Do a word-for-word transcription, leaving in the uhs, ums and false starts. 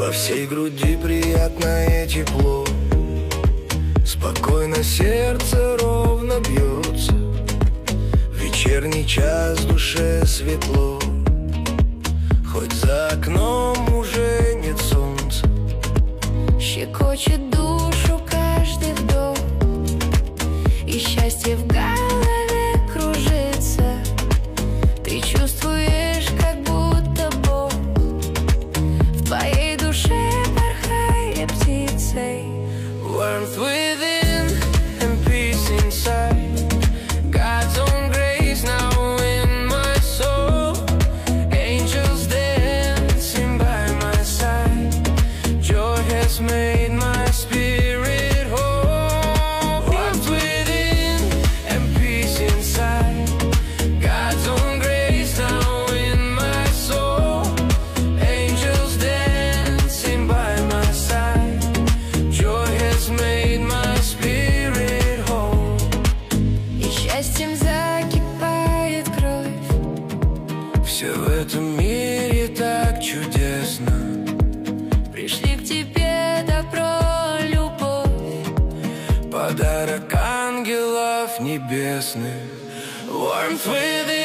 Во всей груди приятное тепло, спокойно сердце ровно бьется. В вечерний час в душе светло, хоть за окном уже нет солнца. Щекочет душу каждый вдох, и счастье в голове кружится. Ты чувствуешь, как будто Бог в твоей душе порхает птицей. Warmth within and peace inside, God's own grace now in my soul. Angels dancing by my side, joy has made my spirit whole. Warmth within and peace inside, God's own grace now in my soul. Angels dancing by my side, joy has made my spirit whole. И счастьем закипает кровь. Все в этом мире так чудесно. Пришли к тебе добро, любовь, Подарок ангелов небесных. Warmth within